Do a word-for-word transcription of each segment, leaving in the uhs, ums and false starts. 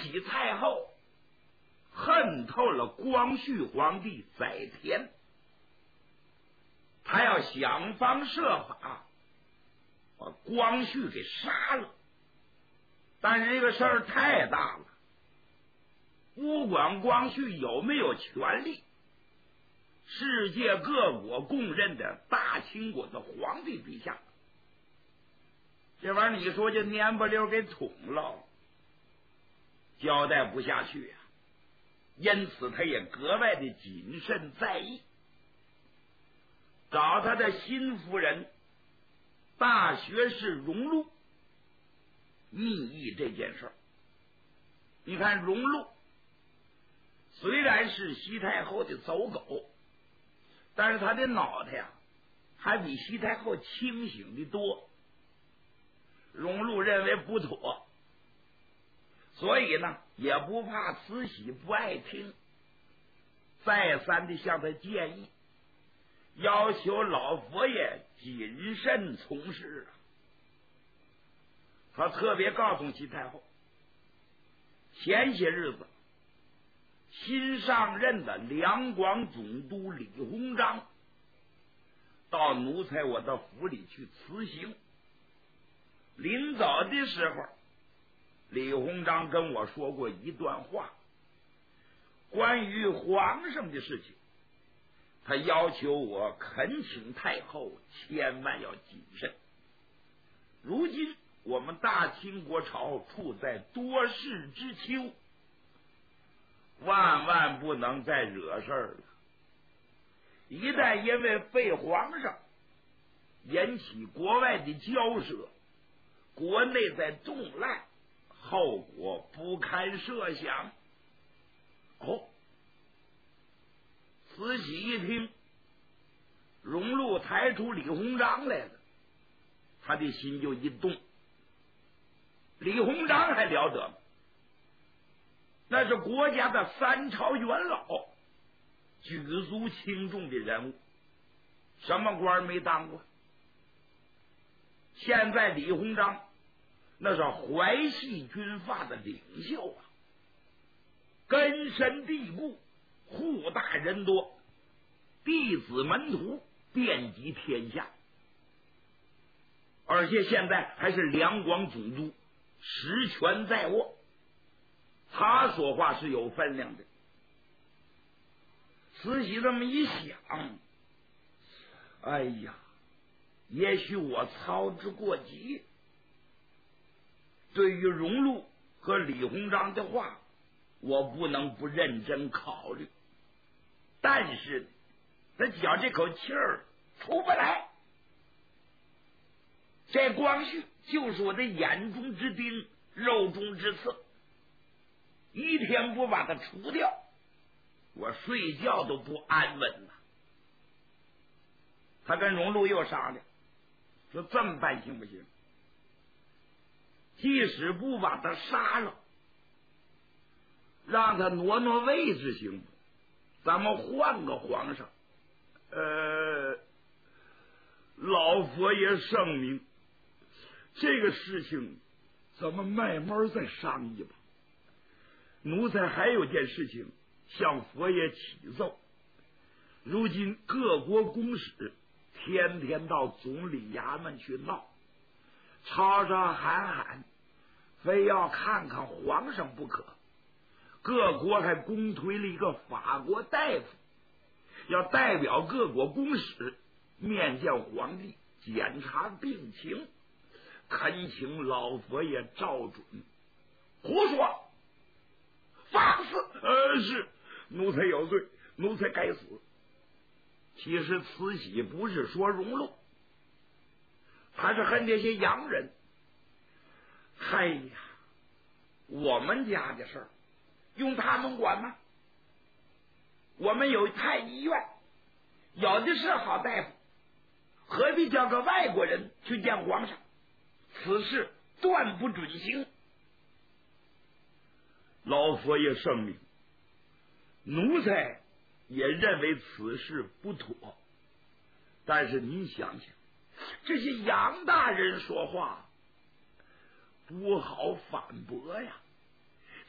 禧太后恨透了光绪皇帝载湉，他要想方设法把光绪给杀了，但是这个事儿太大了，不管光绪有没有权利，世界各国公认的大清国的皇帝陛下，这玩意儿你说这蔫不溜给捅了，交代不下去呀、啊。因此他也格外的谨慎在意，找他的新夫人大学士荣禄密议这件事儿。你看荣禄虽然是西太后的走狗，但是他的脑袋呀还比西太后清醒的多。荣禄认为不妥，所以呢也不怕慈禧不爱听，再三的向他建议，要求老佛爷谨慎从事啊。他特别告诉西太后，前些日子新上任的两广总督李鸿章到奴才我的府里去辞行，临走的时候，李鸿章跟我说过一段话，关于皇上的事情，他要求我恳请太后千万要谨慎。如今我们大清国朝处在多事之秋，万万不能再惹事儿了。一旦因为废皇上引起国外的交涉，国内在动乱，后果不堪设想。哦，慈禧一听荣禄抬出李鸿章来了，他的心就一动。李鸿章还了得吗？那是国家的三朝元老，举足轻重的人物，什么官没当过？现在李鸿章那是淮系军阀的领袖啊，根深蒂固，户大人多，弟子门徒遍及天下，而且现在还是两广总督，实权在握，他说话是有分量的。慈禧这么一想，哎呀，也许我操之过急，对于荣禄和李鸿章的话，我不能不认真考虑，但是他觉这口气儿出不来。这光绪就是我的眼中之钉，肉中之刺，一天不把他除掉，我睡觉都不安稳了。他跟荣禄又商量，说这么办行不行？即使不把他杀了，让他挪挪位置行不？咱们换个皇上。呃，老佛爷圣明，这个事情咱们慢慢再商议吧。奴才还有件事情向佛爷启奏，如今各国公使天天到总理衙门去闹，吵吵喊喊，非要看看皇上不可。各国还公推了一个法国大夫，要代表各国公使面见皇帝，检查病情，恳请老佛爷照准。胡说，放肆！呃，是奴才有罪，奴才该死。其实慈禧不是说荣禄，他是恨这些洋人。哎呀，我们家的事儿用他们管吗？我们有太医院，有的是好大夫，何必叫个外国人去见皇上？此事断不准行。老佛爷圣明，奴才也认为此事不妥，但是您想想，这些洋大人说话不好反驳呀，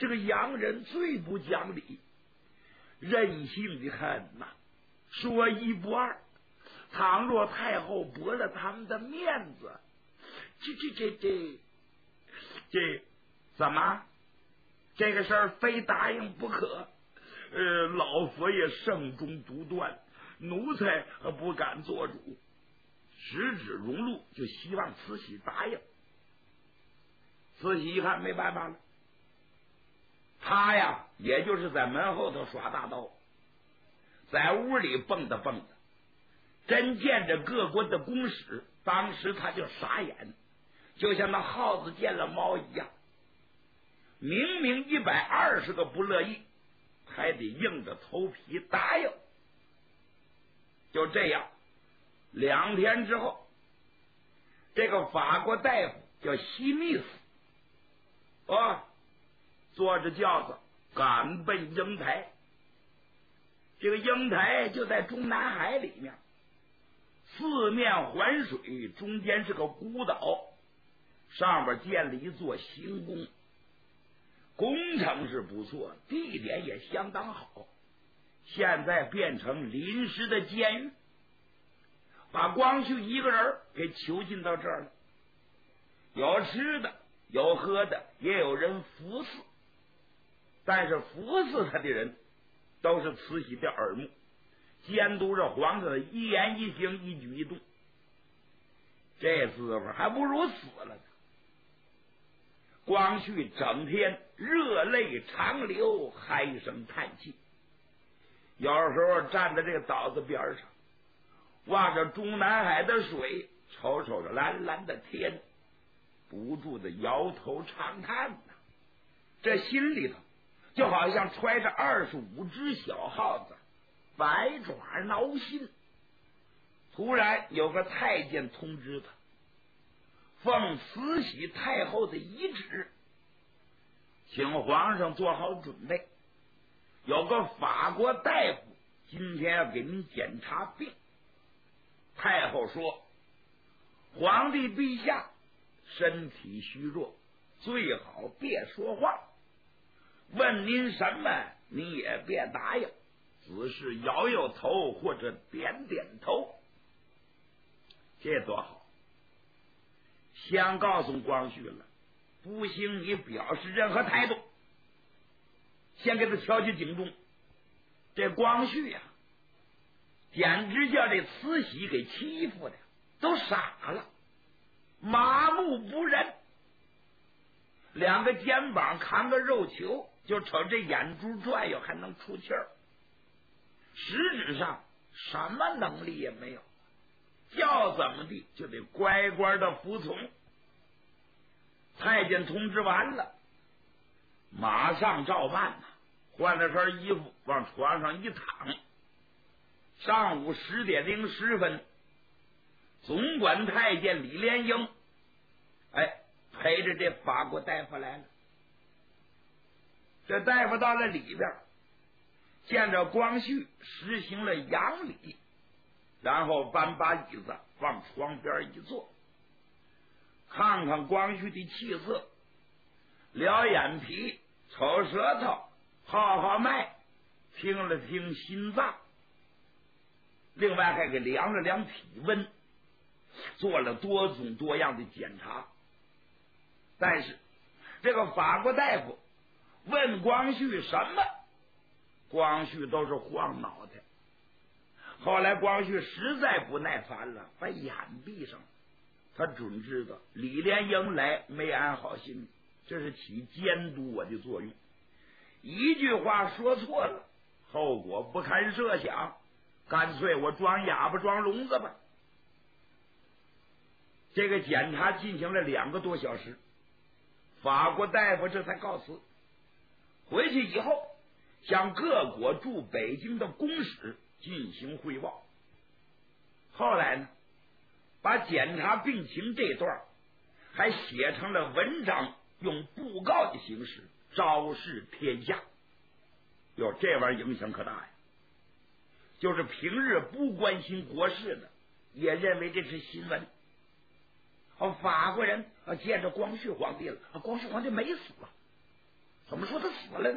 这个洋人最不讲理，任性的很呐、啊，说一不二。倘若太后驳了他们的面子，这这这这这怎么？这个事儿非答应不可。呃，老佛爷圣中独断，奴才不敢做主。十指荣禄就希望慈禧答应。慈禧一看没办法了，他呀也就是在门后头耍大刀，在屋里蹦跶蹦跶，真见着各国的公使，当时他就傻眼，就像那耗子见了猫一样。明明一百二十个不乐意，还得硬着头皮答应。就这样，两天之后，这个法国大夫叫西密斯，哦，坐着轿子赶奔瀛台。这个瀛台就在中南海里面，四面环水，中间是个孤岛，上边建了一座行宫，工程是不错，地点也相当好。现在变成临时的监狱，把光绪一个人给囚禁到这儿了。有吃的，有喝的，也有人服侍，但是服侍他的人都是慈禧的耳目，监督着皇上的一言一行一举一动。这滋味还不如死了呢。光绪整天热泪长流，唉声叹气，有时候站在这个岛子边上，望着中南海的水，瞅瞅着蓝蓝的天，不住的摇头长叹呐、啊。这心里头就好像揣着二十五只小耗子，百爪挠心。突然有个太监通知他，奉慈禧太后的遗旨，请皇上做好准备，有个法国大夫今天要给您检查病。太后说，皇帝陛下身体虚弱，最好别说话，问您什么你也别答应，只是摇摇头或者点点头。这多好，先告诉光绪了，不行你表示任何态度，先给他敲起警钟。这光绪呀、啊，简直叫这慈禧给欺负的都傻了，麻木不仁，两个肩膀扛个肉球，就瞅这眼珠转悠还能出气儿，实质上什么能力也没有，叫怎么地就得乖乖的服从。太监通知完了，马上照办呐、啊，换了身衣服往床上一躺。上午十点零十分，总管太监李莲英，哎，陪着这法国大夫来了。这大夫到了里边，见着光绪实行了仰礼，然后搬把椅子往床边一坐，看看光绪的气色，撩眼皮，瞅舌头，号号脉，听了听心脏，另外还给量了量体温，做了多种多样的检查。但是这个法国大夫问光绪什么，光绪都是晃脑袋。后来光绪实在不耐烦了，把眼闭上了。他准知道李莲英来没安好心，这是起监督我的作用，一句话说错了，后果不堪设想，干脆我装哑巴装聋子吧。这个检查进行了两个多小时，法国大夫这才告辞。回去以后向各国驻北京的公使进行汇报。后来呢，把检查病情这段还写成了文章，用布告的形式昭示天下。哟，这玩意儿影响可大呀！就是平日不关心国事的，也认为这是新闻。哦，法国人啊见着光绪皇帝了，啊，光绪皇帝没死啊，怎么么说他死了呢？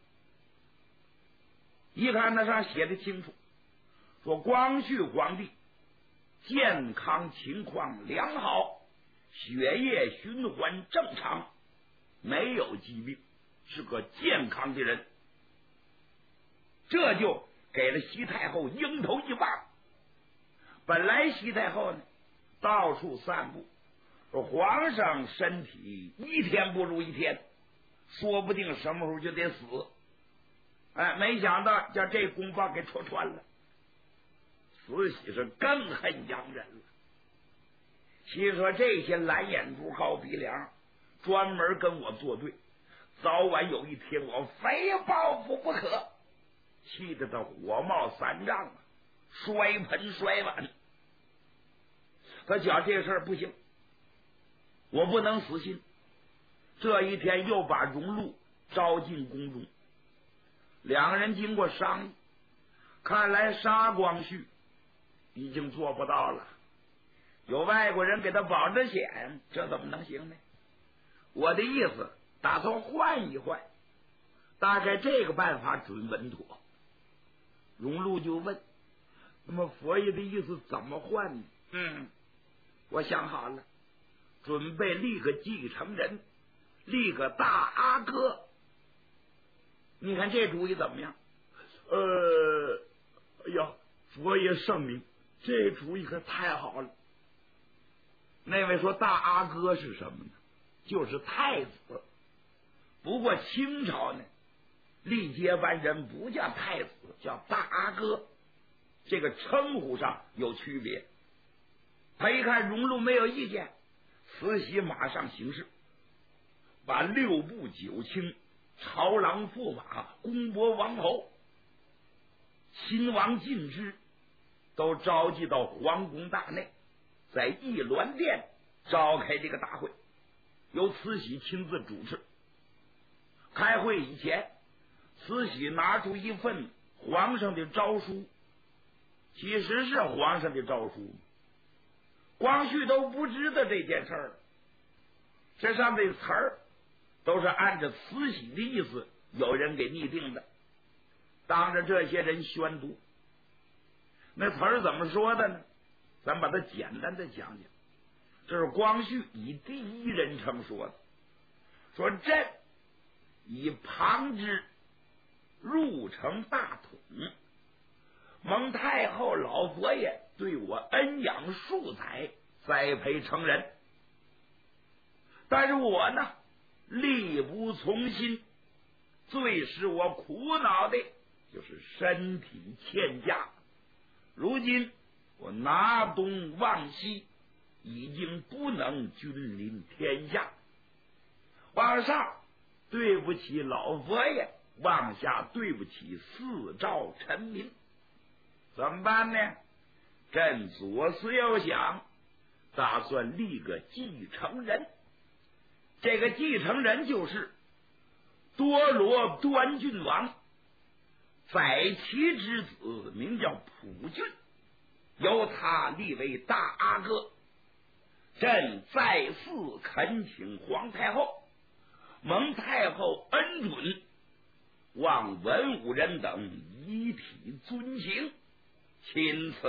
一看那上写的清楚，说光绪皇帝健康情况良好，血液循环正常，没有疾病，是个健康的人。这就给了西太后迎头一棒。本来西太后呢到处散步，说皇上身体一天不如一天，说不定什么时候就得死。哎，没想到叫这公报给戳穿了，慈禧是更恨洋人了。其实说这些蓝眼珠高鼻梁专门跟我作对，早晚有一天我非报复不可，气得他火冒三丈啊，摔盆摔碗。他讲这事儿不行，我不能死心。这一天又把荣禄招进宫中，两个人经过商议，看来杀光绪已经做不到了，有外国人给他保着险，这怎么能行呢？我的意思打算换一换，大概这个办法准稳妥。荣禄就问，那么佛爷的意思怎么换呢？嗯，我想好了，准备立个继承人，立个大阿哥。你看这主意怎么样？呃，哎呀，佛爷圣明，这主意可太好了。那位说大阿哥是什么呢？就是太子。不过清朝呢，立接班人不叫太子，叫大阿哥，这个称呼上有区别。他一看荣禄没有意见，慈禧马上行事，把六部九卿、朝郎驸马、公伯王侯、亲王进之都召集到皇宫大内，在义銮殿召开这个大会，由慈禧亲自主持。开会以前，慈禧拿出一份皇上的诏书，其实是皇上的诏书，光绪都不知道这件事儿，这上面的词儿都是按照慈禧的意思有人给拟定的，当着这些人宣读。那词儿怎么说的呢？咱把它简单的讲讲。这是光绪以第一人称说的，说朕以旁之入承大统，蒙太后老佛爷对我恩养数载，栽培成人。但是我呢力不从心，最使我苦恼的就是身体欠佳。如今我拿东望西，已经不能君临天下，往上对不起老佛爷，往下对不起四赵臣民，怎么办呢？朕左思右想，打算立个继承人。这个继承人就是多罗端郡王载其之子，名叫普俊，由他立为大阿哥。朕再次恳请皇太后，蒙太后恩准，望文武人等以体尊行，钦此。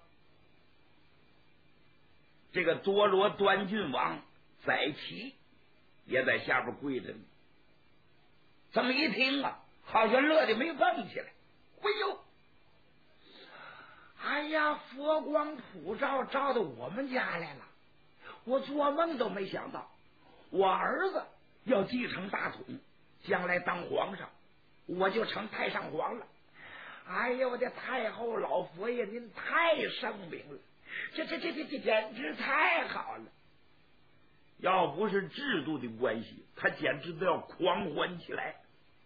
这个多罗端郡王载其也在下边跪着呢。这么一听啊，好像乐得没蹦起来。哎呦，哎呀，佛光普照照到我们家来了，我做梦都没想到我儿子要继承大统，将来当皇上，我就成太上皇了。哎呀，我的太后老佛爷您太圣明了，这这这这这简直太好了。要不是制度的关系，他简直都要狂欢起来。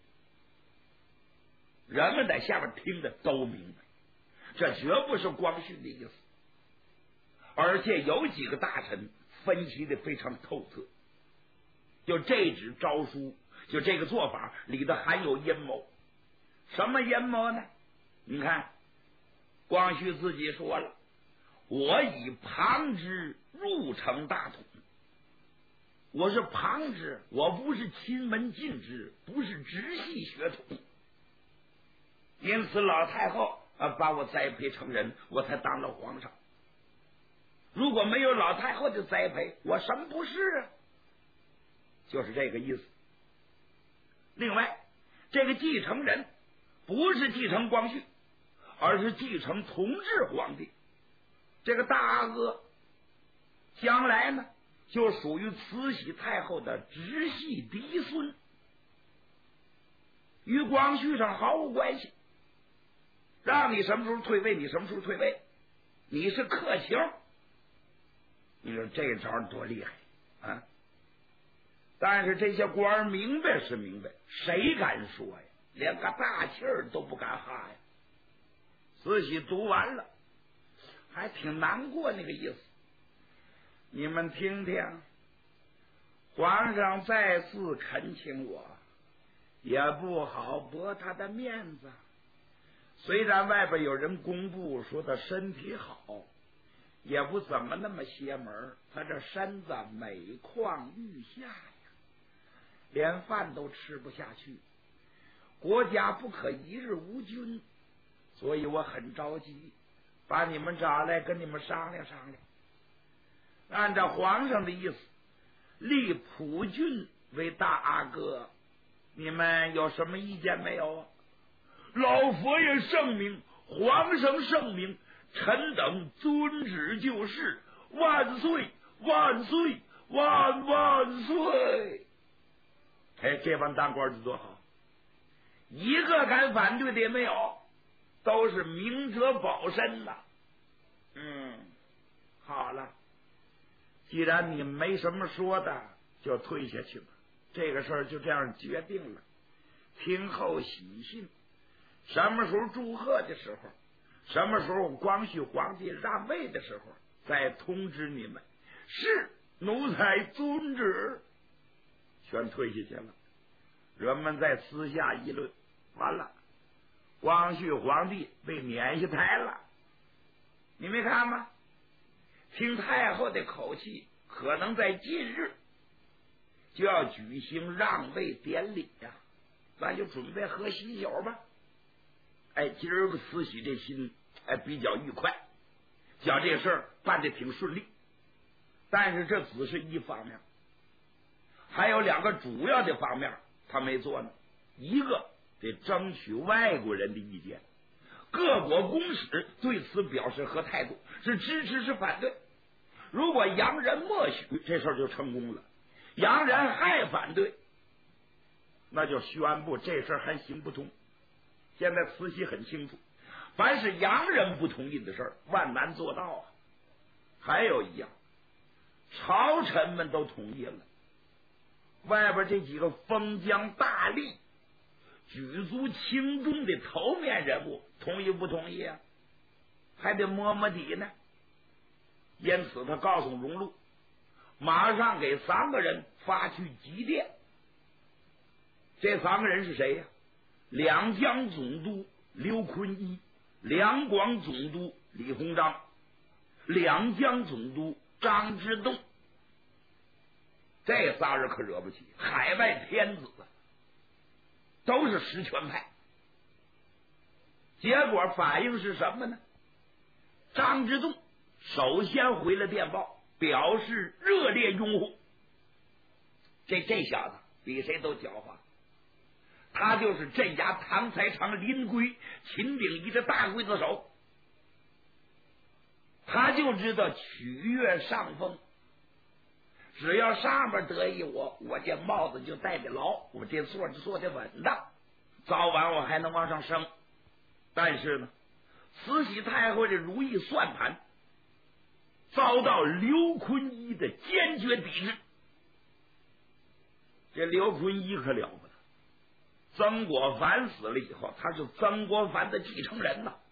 人们在下面听的都明白，这绝不是光绪的意思，而且有几个大臣分析的非常透彻。就这纸诏书，就这个做法里头含有阴谋。什么阴谋呢？你看光绪自己说了，我以旁之入承大统。 我是旁支，我不是亲门近支，不是直系血统。因此老太后啊把我栽培成人，我才当了皇上。如果没有老太后的栽培，我什么不是啊？就是这个意思。另外，这个继承人不是继承光绪，而是继承同治皇帝。这个大阿哥将来呢，就属于慈禧太后的直系嫡孙，与光绪上毫无关系。让你什么时候退位，你什么时候退位，你是客卿。你说这招多厉害啊！但是这些官儿明白是明白，谁敢说呀？连个大气儿都不敢哈呀！慈禧读完了，还挺难过那个意思。你们听听，皇上再次恳请我，也不好驳他的面子。虽然外边有人公布说他身体好，也不怎么那么邪门，他这身子每况愈下呀，连饭都吃不下去，国家不可一日无君，所以我很着急，把你们找来跟你们商量商量。按照皇上的意思，立溥俊为大阿哥，你们有什么意见没有啊？老佛爷圣明，皇上圣明，臣等遵旨就是，万岁万岁万万岁！哎，这帮当官的多好，一个敢反对的也没有，都是明哲保身呐。嗯，好了，既然你没什么说的，就退下去吧。这个事儿就这样决定了。听后喜信，什么时候祝贺的时候，什么时候光绪皇帝让位的时候，再通知你们。是，奴才遵旨。全退下去了。人们在私下议论，完了，光绪皇帝被撵下台了。你没看吗？听太后的口气，可能在近日就要举行让位典礼呀、啊，咱就准备喝喜酒吧。哎，今儿个慈禧这心哎比较愉快，讲这事儿办得挺顺利。但是这只是一方面，还有两个主要的方面他没做呢。一个得争取外国人的意见，各国公使对此表示何态度，是支持是反对。如果洋人默许，这事儿就成功了；洋人还反对，那就宣布这事儿还行不通。现在慈禧很清楚，凡是洋人不同意的事儿，万难做到啊。还有一样，朝臣们都同意了，外边这几个封疆大吏、举足轻重的头面人物，同意不同意啊？还得摸摸底呢。因此他告诉荣禄，马上给三个人发去急电。这三个人是谁呀、啊？两江总督刘坤一，两广总督李鸿章，两江总督张之洞。这仨人可惹不起，海外天子都是实权派。结果反应是什么呢？张之洞首先回了电报，表示热烈拥护。这这小子比谁都狡猾，他就是镇压唐才常林圭、秦秉仪的大刽子手，他就知道取悦上风。只要上面得意我，我这帽子就戴得牢，我这座就坐得稳当，早晚我还能往上升。但是呢，慈禧太后的如意算盘遭到刘坤一的坚决抵制。这刘坤一可了不得，曾国藩死了以后，他是曾国藩的继承人呐，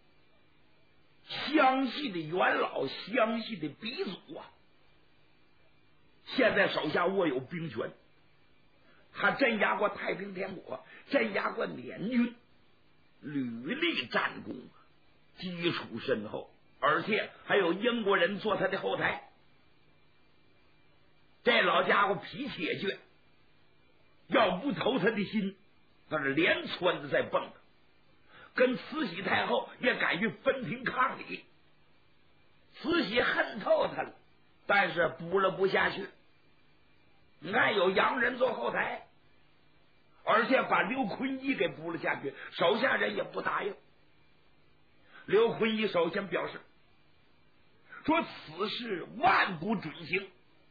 湘系的元老，湘系的鼻祖啊，现在手下握有兵权，他镇压过太平天国，镇压过捻军，屡立战功，基础深厚，而且还有英国人做他的后台。 这老家伙脾气也倔，要不投他的心，那是连窜子在蹦的，跟慈禧太后也敢于分庭抗礼。慈禧恨透他了，但是补了不下去。你看有洋人做后台，而且把刘坤一给补了下去，手下人也不答应。刘坤一首先表示说，此事万不准行，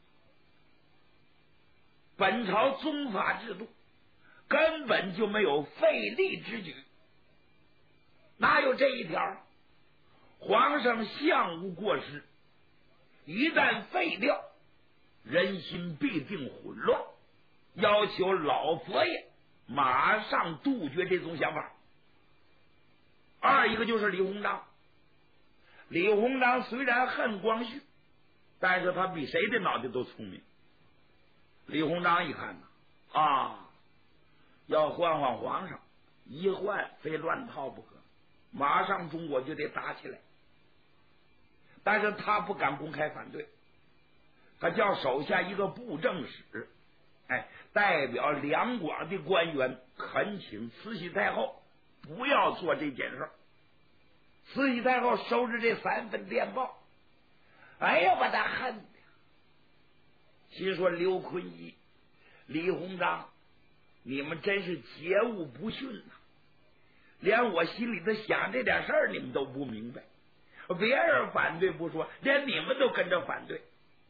本朝宗法制度根本就没有废立之举，哪有这一条？皇上相无过失，一旦废掉，人心必定混乱，要求老佛爷马上杜绝这种想法。二一个就是李鸿章，李鸿章虽然恨光绪，但是他比谁的脑袋都聪明。李鸿章一看呢，啊，要换换皇上，一换非乱套不可，马上中国就得打起来。但是他不敢公开反对，他叫手下一个布政使，哎，代表两广的官员恳请慈禧太后不要做这件事。慈禧太后收着这三份电报，哎呀，把他恨的，心说刘坤一、李鸿章，你们真是桀骜不驯呐、啊！连我心里头想这点事儿你们都不明白，别人反对不说，连你们都跟着反对。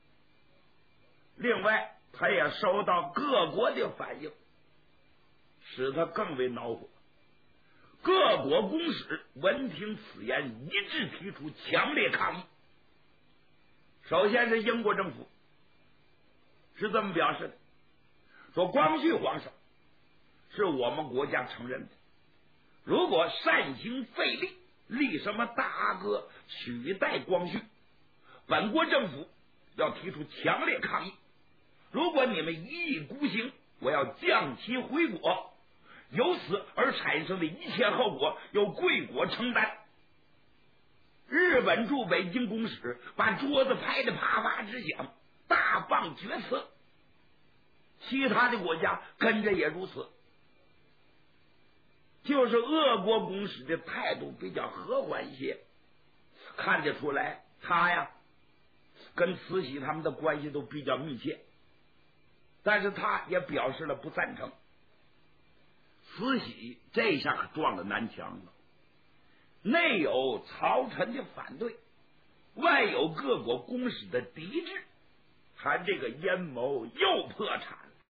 另外，他也收到各国的反应，使他更为恼火。各国公使闻听此言，一致提出强烈抗议。首先是英国政府是这么表示的，说光绪皇上是我们国家承认的，如果擅行废立，立什么大阿哥取代光绪，本国政府要提出强烈抗议。如果你们一意孤行，我要降其回国，由此而产生的一切后果由贵国承担。日本驻北京公使把桌子拍得啪啪直响，大放厥词，其他的国家跟着也如此。就是俄国公使的态度比较和缓一些，看得出来他呀跟慈禧他们的关系都比较密切，但是他也表示了不赞成。慈禧这下可撞了南墙了，内有朝臣的反对，外有各国公使的抵制，他这个阴谋又破产